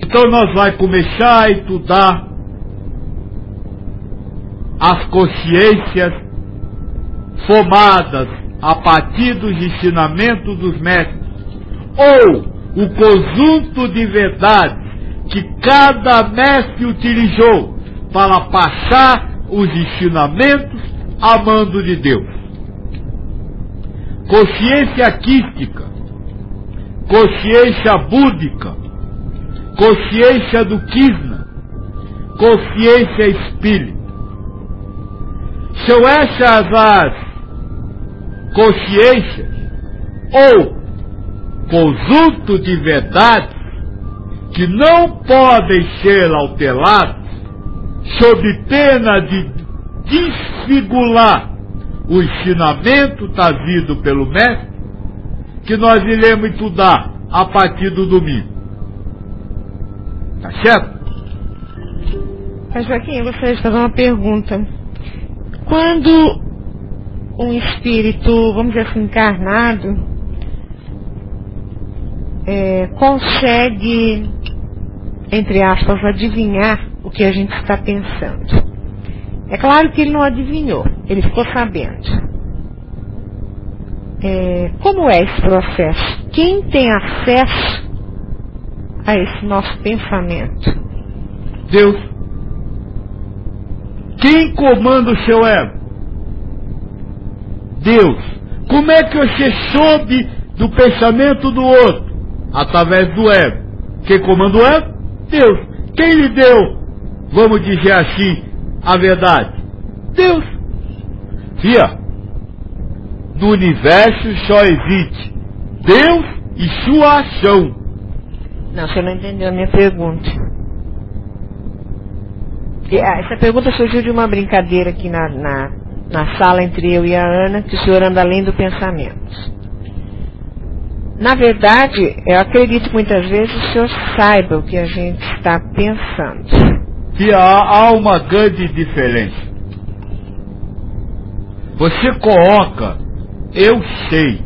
Então nós vamos começar a estudar as consciências formadas a partir dos ensinamentos dos mestres, ou o conjunto de verdades que cada mestre utilizou para passar os ensinamentos a mando de Deus. Consciência quística, consciência búdica, consciência do Krishna, consciência espírita. São essas as consciências ou conjunto de verdades que não podem ser alteradas sob pena de desfigurar o ensinamento trazido pelo mestre, que nós iremos estudar a partir do domingo. Tá certo? Mas Joaquim, eu gostaria de fazer uma pergunta. Quando um espírito, vamos dizer assim, encarnado, consegue, entre aspas, adivinhar o que a gente está pensando. É claro que ele não adivinhou, ele ficou sabendo. Como é esse processo? Quem tem acesso a esse nosso pensamento? Deus. Quem comanda o seu ego? Deus. Como é que você soube do pensamento do outro? Através do ego. Quem comanda o ego? Deus. Quem lhe deu, vamos dizer assim, a verdade? Deus. Fia, no universo só existe Deus e sua ação. Não, você não entendeu a minha pergunta. Essa pergunta surgiu de uma brincadeira aqui na sala entre eu e a Ana, que o senhor anda além do pensamento. Na verdade, eu acredito que muitas vezes o senhor saiba o que a gente está pensando. Que há uma grande diferença. Você coloca, eu sei.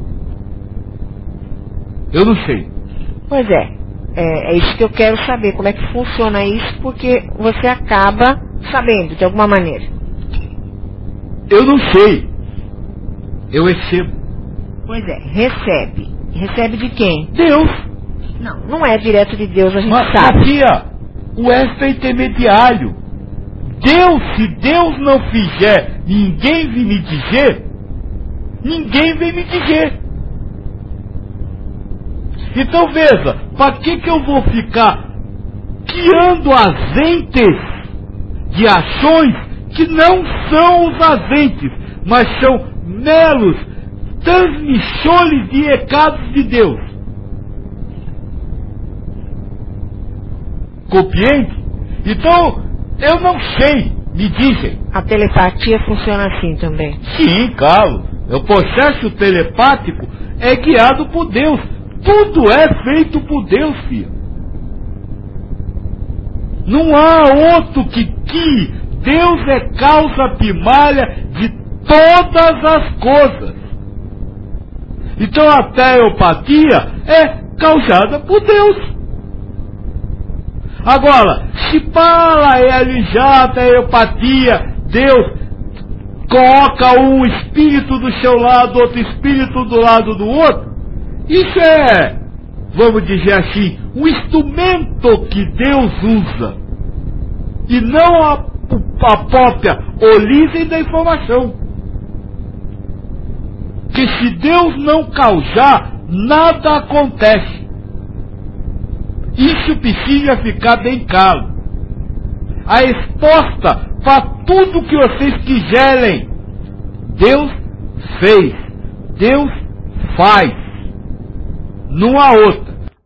Eu não sei. Pois é isso que eu quero saber, como é que funciona isso, porque você acaba sabendo, de alguma maneira. Eu não sei. Eu recebo. Pois é, recebe. Recebe de quem? Deus. Não é direto de Deus, a gente sabe. Mas, tia, o extra é intermediário. Deus, se Deus não fizer, ninguém vem me dizer. Ninguém vem me dizer. Então veja, para que eu vou ficar criando agentes de ações que não são os agentes, mas são meros transmissores de recados de Deus? Compreende? Então, eu não sei, me dizem. A telepatia funciona assim também? Sim, claro. O processo telepático é guiado por Deus. Tudo é feito por Deus, filho. Não há outro que Deus é causa primária de todas as coisas. Então a telepatia é causada por Deus. Agora, se para realizar a telepatia, Deus coloca um espírito do seu lado, outro espírito do lado do outro, isso é, vamos dizer assim, um instrumento que Deus usa, e não a própria origem da informação. Que se Deus não causar, nada acontece. Isso precisa ficar bem claro. A resposta para tudo que vocês quiserem, Deus fez, Deus faz. Não há outra.